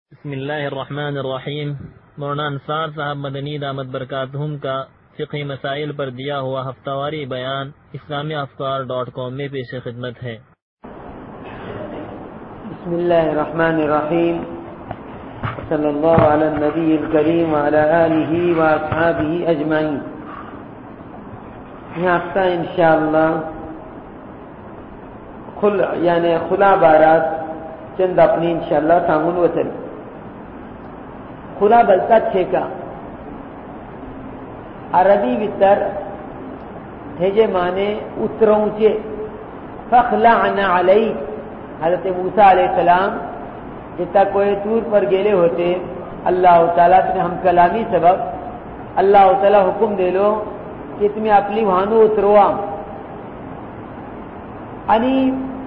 بسم اللہ الرحمن الرحیم۔ مولانا انصار صاحب مدنی دامت برکاتہم کا فقہی مسائل پر دیا ہوا ہفتہ واری بیان اسلامیافکار.com میں پیش خدمت ہے۔ بسم اللہ الرحمن الرحیم، صلی اللہ علی النبی الکریم وعلی آلہ واصحابہ اجمعین۔ یہ ہفتہ انشاءاللہ خلا بارات چند اپنی انشاءاللہ سامون وطن خلا بلتا چھیکا عربی وطر تھیجے مانے اترونچے فخلعن علیک۔ حضرت موسیٰ علیہ السلام جتا کوئی طور پر گیلے ہوتے، اللہ تعالیٰ نے ہم کلامی سبب اللہ تعالیٰ حکم دے لو کہ تمہیں اپنی وہانو اتروا، یعنی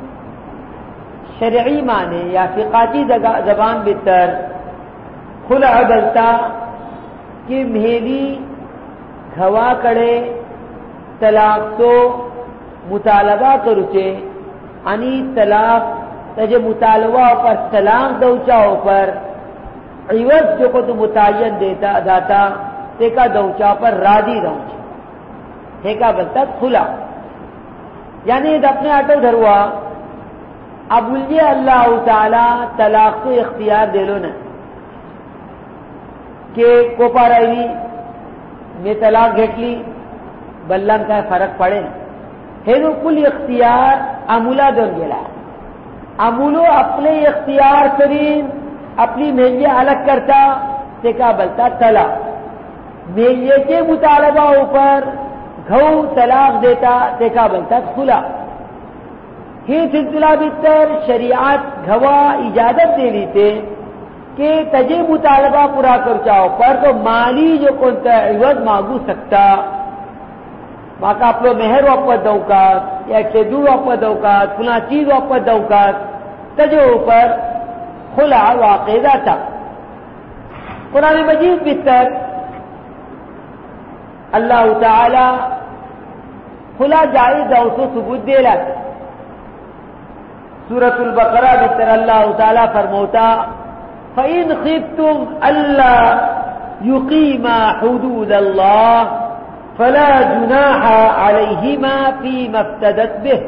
شرعی معنی یا فقاتی زبان بتر خلع بلتا کہ مہیلی گھوا کڑے طلاق تو مطالبہ کرچے، یعنی طلاق تجھے مطالبہ پر طلاق دوچاؤ پر عوض جو کو تو متعین دیتا داتا تیکا دوچاؤ پر راضی رہنچے، تیکا بلتا خلع، یعنی اپنے آٹو دھروا اب بولیے اللہ تعالی طلاق تو اختیار دے لو نا کہ کوپا رہی میں طلاق گھٹ لی بلن کا فرق پڑے ہے تو کل اختیار امولا دون گلا، امولو اپنے اختیار کرین اپنی میلیے الگ کرتا تیکا بلتا طلاق، میلیے کے مطالبہ اوپر گھو طلاق دیتا تیکا بلتا خلا۔ یہ سلسلہ بہتر شریعت گھوا اجازت دے لیتے کہ تجھے مطالبہ پورا کر چاہو پر تو مالی جو کونتا عوض مانگو سکتا، ماں کا اپنے مہر واپس دوکات یا چدور واپس دوکات فلاں چیز واپس دوکات تجھے اوپر خلا واقع تھا۔ قرآن مجید بہتر اللہ تعالی خلا جائز دوسو ثبوت دے لاتا۔ سورۃ البقرہ بہتر اللہ تعالی فرموتا فَإِنْ خِفْتُمْ أَلَّا يُقِيمَا حُدُودَ اللَّهِ فَلَا جُنَاحَ عَلَيْهِمَا فِيمَا افْتَدَتْ بِهِ۔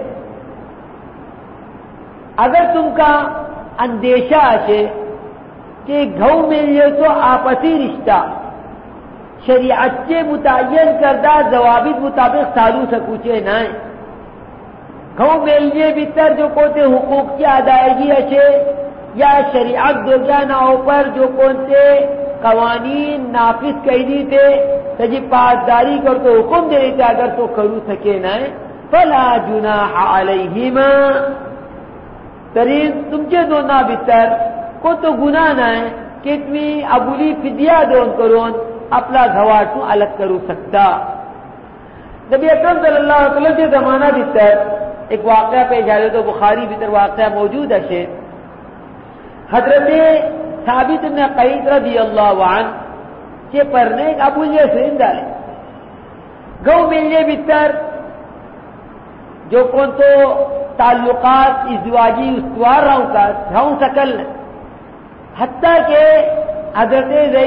اگر تم کا اندیشہ ہے کہ گھو میں یہ تو آپسی رشتہ شریعت کے متعین کردہ ضوابط مطابق سالو سکوچے نائیں، گھو میلیے بہتر جو کوتے حقوق کی ادائیگی اچھے یا شریعت دوجاناؤں پر جو کونتے قوانین نافذ کہنی تھے تجھے پاسداری کر تو حکم دے دیتے اگر تو کرو سکے نائیں فلا جناح علیہما، ترین تم کے دونا بہتر کو تو گناہ نائیں کہ تمہیں ابولی فدیہ دون کرون اپنا گھواٹو الگ کرو سکتا۔ نبی اکرم صلی اللہ علیہ وسلم کے زمانہ بہتر ایک واقعہ پیش آئے تو بخاری بہتر واقعہ موجود ہے، حضرت ثابت بن قیس رضی اللہ عنہ کے پرنے ابو سرین ڈالے گو ملنے بہتر جو کون تو تعلقات ازدواجی استوار رہوں سکل حتیٰ کہ حضرت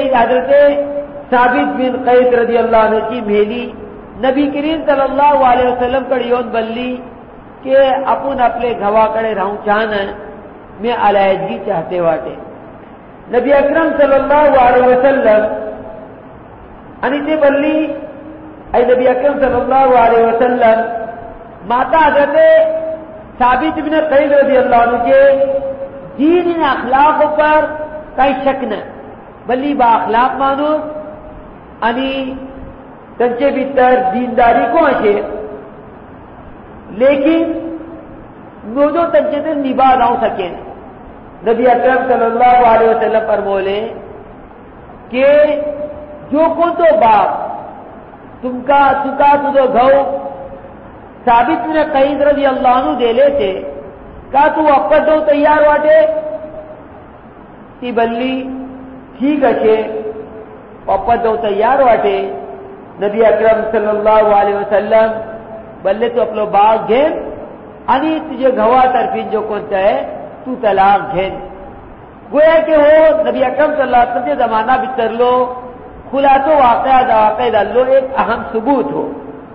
ثابت بن قیس رضی اللہ عنہ کی بھیلی نبی کریم صلی اللہ علیہ وسلم کڑیون بلی کہ اپن اپنے گھوا کڑے رہوں چاہنا میں علیحدگی چاہتے واٹے، نبی اکرم صلی اللہ علیہ وسلم انیتے بلی اے نبی اکرم صلی اللہ علیہ وسلم ماتا حضرت ثابت بن قیس رضی اللہ عنہ کے دین اخلاق پر کئی شک نہ بلی با اخلاق مانو انی تنچے بہتر دینداری کو اچھے لیکن نوجو تنچے تر نبا نہ سکیں۔ نبی اکرم صلی اللہ علیہ وسلم پر بولے کہ جو کو تو باپ تم کا سکا تو گھو ثابت نے قیس رضی اللہ عنہ دے لے تھے کا تو اپر دو تیار واٹے تی بلی ٹھیک اچھے اپر دو تیار واٹے۔ نبی اکرم صلی اللہ علیہ وسلم بلے تو اپلو باغ گھن انی تجھے گھوا ترفین جو کون چاہے تو طلاق گھن گویا کہ وہ نبی اکرم صلی اللہ علیہ وسلم کے زمانہ بتر لو خلا تو واقع ڈالو ایک اہم ثبوت ہو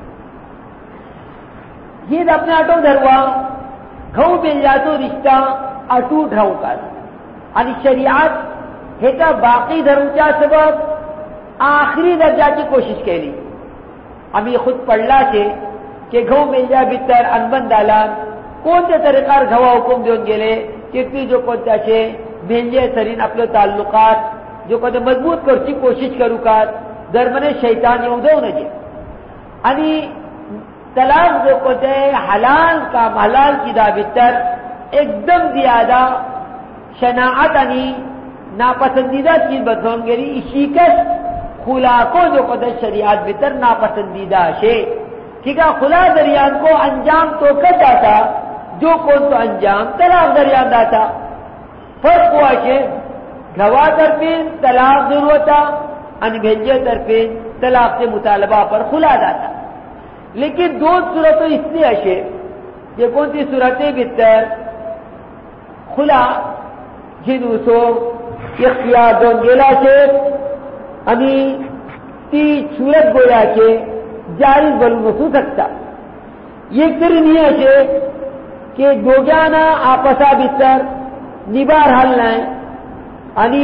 یہ اپنے آٹو دھروا گھؤں مل جاتو رشتہ اٹوٹ رہو کا یعنی شریعت ہے کا باقی دھرمچا سبب آخری درجہ کی کوشش کری ہم یہ خود پڑھلا سے کہ گھؤں مل جا بتر انبن دالان کون سے طریقہ گھوا حکم دون گلے کتنی جو کونتا سے بھیجے سرین اپنے تعلقات جو کہتے مضبوط کرتی کوشش کرو کا درمن شیطان یوں نہ جے یعنی طلاق جو کہتے ہیں حلال کا حلال کی دا بتر ایک دم زیادہ شناعت یعنی ناپسندیدہ چیز بدھون گری شیکت خلا کو جو کہتے شریعت بتر ناپسندیدہ شے ٹھیک ہے خلا دریان کو انجام تو کر جاتا جو کون تو انجام طلاق دریان داتا فرق ہوا کہ گواہ طرفین طلاق ضرورتا ان بھیجے طرفین طلاق سے مطالبہ پر خلا داتا لیکن دو صورتوں اس لیے اشے یہ کون سی صورتیں بہتر خلا جنوسو اختیار دون گیلا سے ابھی تی صورت گویا کے جائز بلو نسو سکتا یہ کر نہیں اشے کہ دو جانا آپسا بہتر نبار حل لائیں یعنی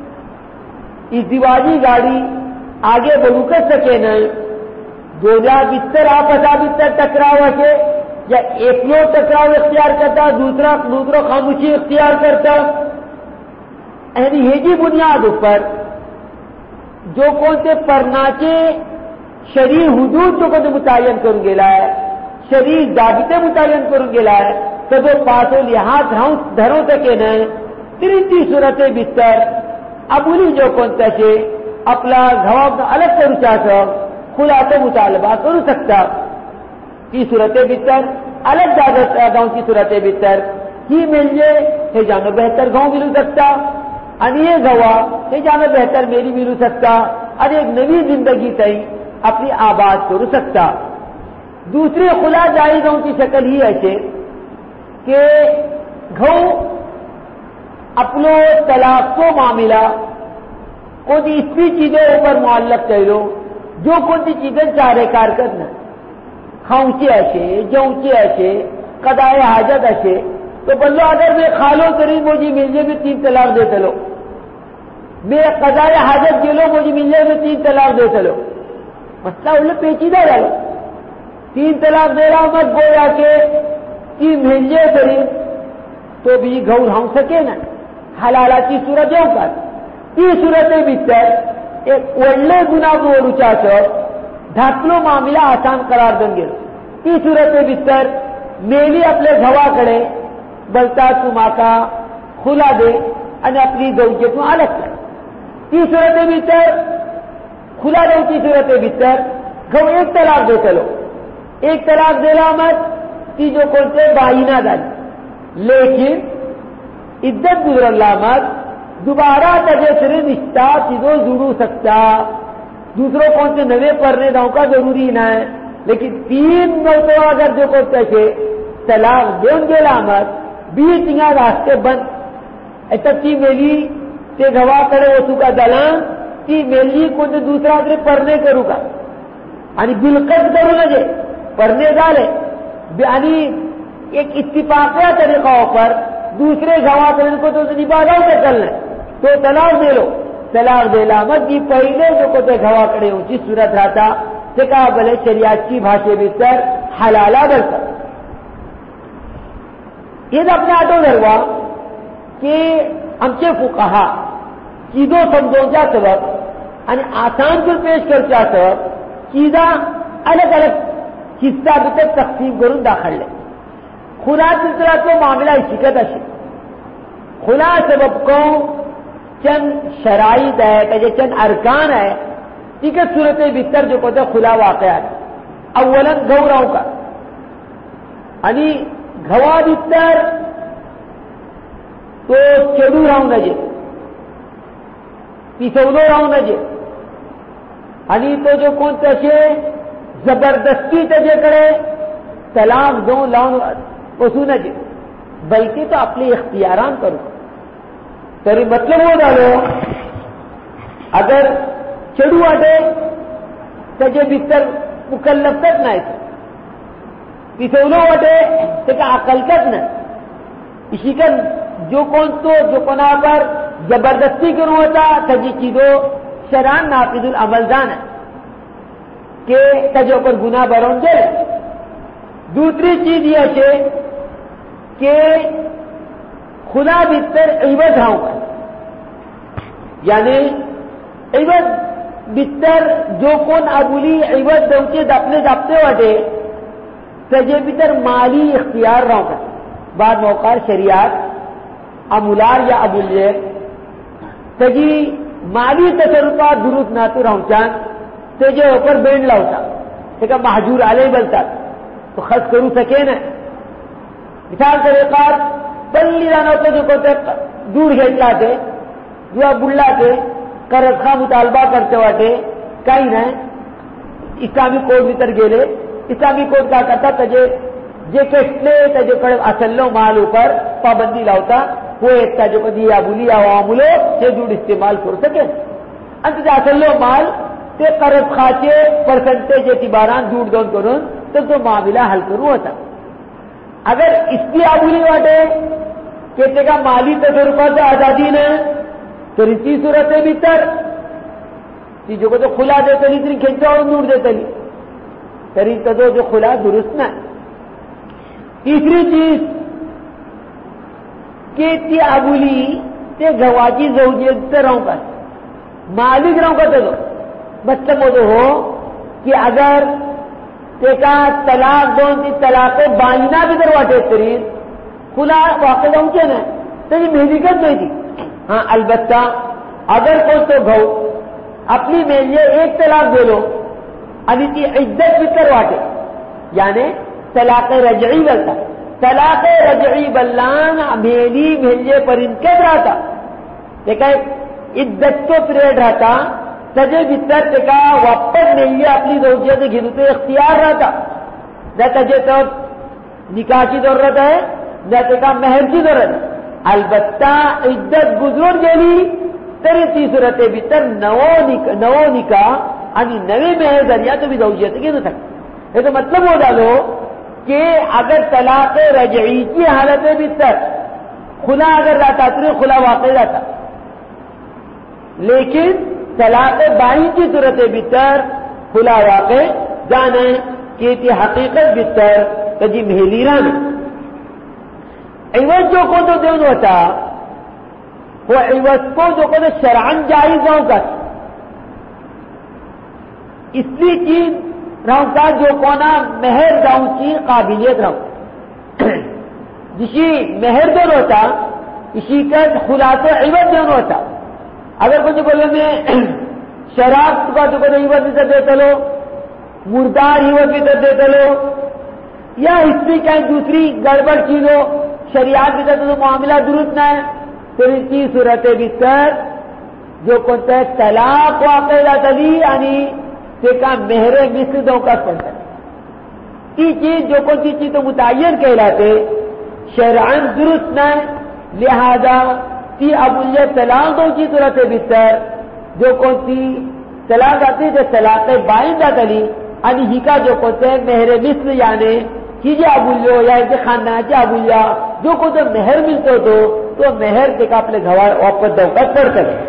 ازدواجی گاڑی آگے بڑھو کر سکے نہیں دو جا بستر آپسا بستر ٹکراؤ سے یا ایک لوگ ٹکراؤ اختیار کرتا دوسرا خاموشی اختیار کرتا یعنی ہیجی بنیاد پر جو کون سے پرناچے شریع حدود جو کو متعین کروں گیلا ہے شریع ضابطے متعین کروں گیلا ہے تو پاسوں لحاظ دھروں سکے نہیں تیسری صورت بستر ابولی جو کونتا سے اپنا گھوا الگ کرو چاہتا خلا تو مطالبہ کرو سکتا کی صورت بستر الگ گاؤں کی صورت بستر ہی مل جائے ہے جانو بہتر گاؤں ملو سکتا ان یہ گوا ہے جانو بہتر میری ملو سکتا اور ایک نئی زندگی تئی اپنی آباد کرو سکتا دوسری خلا جائز گاؤں کی شکل ہی ایسے کہ گھؤں اپنو طلاق کو معاملہ کون اسی چیزوں اوپر معلق کر لو جو کون سی چیزیں چارے کار کرنا کھاؤنچے ایسے جونچے ایسے قضائے حاجت ایسے تو بلو اگر میں خالو کریں مجھے ملنے میں 3 طلاق دے چلو میں قضائے حاجت گلو مجھے ملنے میں 3 طلاق دے چلو مسئلہ انہیں پیچیدہ ڈالو 3 طلاق دے رہا مت گویا کہ مہنجے کریں تو بھی گور ہم سکے نا حلالہ کی صورت جو کر تی صورتیں بہتر ایک وڑلے گناہ کو روچا کر ڈھاکلو معاملہ آسان قرار دیں گے تی صورتیں بہتر میلی اپنے گھوا کرے بلتا تما کا کھلا دے اور اپنی گوجے کو الگ کر تی صورتیں بہتر کھلا دے کی صورتیں بہتر گھو ایک طلاق دے چلو ایک طلاق دے لا مت کی جو کون سے بائینہ ڈالی لیکن عدت گزر اللہ مت دوبارہ تجے سرے رشتہ چیزوں ضرور سکتا دوسروں کون سے نوے پڑھنے داؤں کا ضروری نہ ہے لیکن 3 مرتبہ اگر جو کو کیسے طلاق دیں گے لامت 20 راستے بند ایسا کی میلی سے گواہ کرے وہ تو کا دلان کی میلی کو دوسرا اگر پڑھنے کروں گا یعنی بالقد کروں گا جے پڑھنے ڈالے یعنی ایک اتفاقیہ طریقوں پر دوسرے گواہ کرنے کو تو نبادوں سے کر لیں تو طلاق دے لو طلاق دے لامت کی پہلے جو کو گواہ کرے ہوں جس صورت رہتا سے کہا بلے شریعت کی بھاشے بستر حلالہ بلتا یہ اپنے آٹو دھروا کہ ہم سے فقہا چیزوں سمجھو جا سبب یعنی آسان پر پیش کر چاہ سبب چیزاں الگ الگ حصہ بھی تک تقسیم کروں داخل لے خلا سلسلہ کو معاملہ شکت ہے خلا سبب کو چند شرائط ہے کہ چند ارکان ہے ٹھیک ہے صورت بستر جو کہتے خلا واقعہ ہے اولا گوراؤں کا یعنی گھوا بستر تو چڑو راؤں نہ جے پیسولو راؤں نہ جے یعنی تو جو کون سے زبردستی تجے کرے طلاق دو لاؤں وسو نہ جے بلکہ تو اپنے اختیاران کرو तरी मतलब हो जालो अगर चेडू वाटे तेजे भितर मुकल्लफच नाही पिसवलो वाटे तेका अकलकच नाही इशिकन जो कोणा पर जबरदस्ती करूं होता तजी चीजों शरान नाफिजुल अमलजान है कि तजो पर गुनाह भरून जाए। दूसरी चीज ये है कि खुदा भीतर इवद होगा यानी इवद भीतर जो कोण अबुली इवद दौचे अपने दापते वाटे तजे भीतर माली इख्तियार होगा बाद मौका शरियात अमुलार या अबुल्य तजी माली तसरुफात दुरुस्त नातू राहचान तेजे ऊपर बेंड लावता तेका महजूर आले बोलतात तो खर्च करू सके ना मिसाल तरीकात पल्ली जाणवतो जो कोणते दूर घेतला ते किंवा बुडला ते कर्जखा मुतालबा करते वाटे काही नाही इस्लामी कोड भीतर गेले इस्लामी कोड का करता तजे जे केसले तेजेकडे असल्लो माल ऊपर पाबंदी लावता वो एक ताजे कधी आबुली आवामुलो ते दूर इस्तेमाल करू सके आणि तिथे असल्लो माल ते कर्जखाचे परसेंटेज एतिबारान दूर दोन करून तर तो मामला हल करू होता। अगर इसकी आबुली वाटे कि तेका माली तसरुफाचा आजादी न तर इसी सूरत भीतर ती जो तो खुला देतली तरी खेचावून दूर देतली तरी तो जो खुला दुरुस्त नाही। तीसरी चीज कि ती आबुली ते गव्हाची जवळीत राहून मालिक राहून का तो मतलब हो कि अगर तेका तलाक दोन ती तलाक बाईना भी तर वाटे तरी खुला वाकं जाऊचे ना त्याची मेहदिकच नाही ती। हाँ अलबत्ता अगर कोण तो भाऊ आपली मेल्ये एक तलाक गेलो आणि ती इद्दत भीतर वाटे याने तलाक रजई बोलता तलाक रजई बल्लान मेली मेल्ये परिंकेत राहता ते काय इद्दतचो पिरियड राहता तजे भीतर तेका वापस मेल्ये आपली जवळचे घेऊन ते इख्तियार राहता न तजे तो निकाहची जरूरत आहे न तेका मेहरची जरूरत आहे। अलबत्ता इद्दत गुजरून गेली तरी ती सूरते भीतर नवो निकाह आणि नवे मेहर जरिया तुम्ही जवळचे घेऊ शकता। याचा मतलब हो झालो कि अगर तलाक रजई की हालत भीतर खुला अगर जाता तो खुला वाकई जाता लेकिन तलाक बाई की सूरत भीतर खुला वाकई जाने कि ती हकीकत भीतर कधी मेहलीरा नहीं इवज जो को तो देवन होता वो इवज को जो को तो शरान जायज होगा इसलिए चीज राहता जो कोना मेहर जाऊं की काबिलियत रहू जिसी मेहर देन होता इसी का खुलासा इवज देन होता। अगर कुछ बोले में शराब का तो कोई इवज भीतर देते लो मुर्दार इवज भीतर देते लो या इसकी क्या दूसरी गड़बड़ चीजों शरियात भीतर तो मामला दुरुस्त ना है तो इसी सूरत भीतर जो कोणते तलाक वाकई तली आणि तेका मेहरे मिस्र दौकास पड़ता ती चीज जो कोणती चीज तो मुतय्यन कहलाते शरअन दुरुस्त नहीं लिहाजा ती अबुल्य तलाक दो की सूरत भीतर जो कोणती तलाक आती ते तलाक बाइन जातली आणि हिका जो कोणते मेहरे मिस्र याने ही जे अबुल्यो या जे खानदानाचे अबुल्या जो कोणते मेहर मिळतो तो मेहर तेका आपले घवार वापस दौकास पडतले।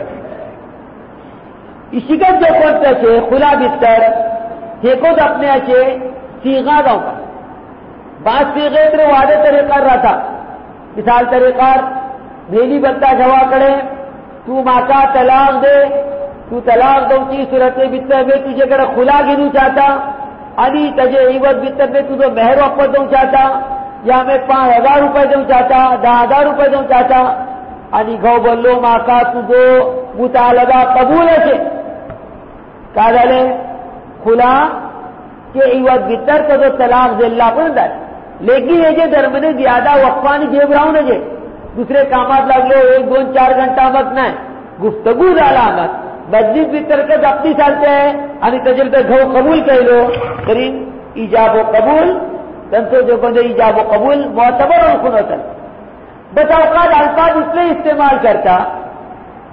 इशिकत जो कोणते छे खुला भीतर हेकोच अपने अचे सीगा जाऊंगा बात सीगे तर वादे तरीकार रहता मिसाल तरीकार मेली बनता घवाकडे तू माका तलाक दे तू तलाक दौची सूरते भीतर में तुझेकडे खुला घेऊ चाहता आणि तजे इवत भीतर में तुझो मेहर वापस देऊ चाहता या मैं 5,000 रुपये देऊ चाहता 10,000 रुपये देऊ चाहता आणि घाव बोललो माका तुझो मुतालबा कबूल असे का झाले खुला के इवत भीतर तो तलाक दिल्ला पण जाए लेकिन ये जे दरम्यान ज्यादा वक्फानी जेब राहून जे दुसरे कामात लागलो 1-2-4 घंटा मत नाही गुफ्तगू झाला मत मस्जिद भीतर के अपनी चालते हैं आणि त्याचे तर घाव कबूल केलो तरी इजाब कबूल त्यांचं जो कोणते इजाब कबूल मोतबर ओळखून होतं बस अवकात अल्फाज इसलिए इस्तेमाल करता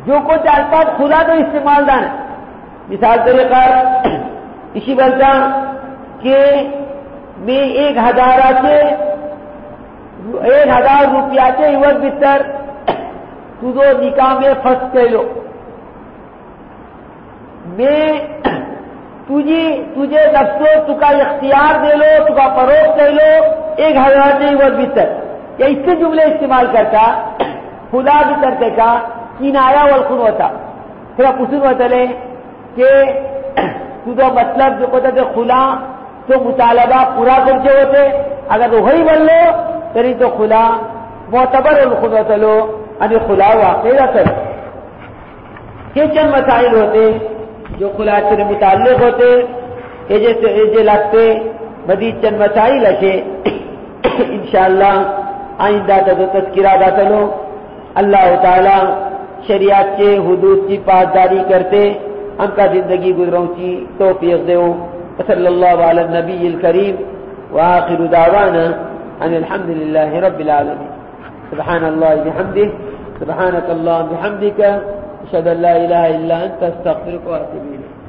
جو کچھ الفاظ خدا تو استعمال دان مثال طریقہ اسی بولتا کہ میں 1000 روپیہ کے عوض بہتر تو نکاح میں پھنس کے لو میں تجھے نفسو تو کا اختیار دے لو تو کا فروغ دے لو 1000 نے عوض بہتر یا اس سے جملے استعمال کرتا خدا بھی کرتے کا کنایا والخن ہوتا پھر پسن ہوتا لے کہ تو مطلب جو ہوتا تھے خلا تو مطالبہ پورا کرتے ہوتے اگر وہی بن لو تری تو خلا معتبر والخن ہوتا لو یعنی خلا واقعی رکھر یہ چند مسائل ہوتے جو خلا سے متعلق ہوتے ایجے لگتے مزید چند مسائل اچھے انشاءاللہ آئندہ تو تذکرہ داتا لو اللہ تعالی شریعت کے حدود کی پاسداری کرتے ہم کا زندگی گزروں کی توفیق دے صلی اللہ علی النبی الکریم وآخر دعوانا ان الحمد للہ رب العالمین سبحان اللہ بحمدہ سبحانک اللہ بحمدک اشہد ان لا الہ الا انت استغفرک واتوب الیک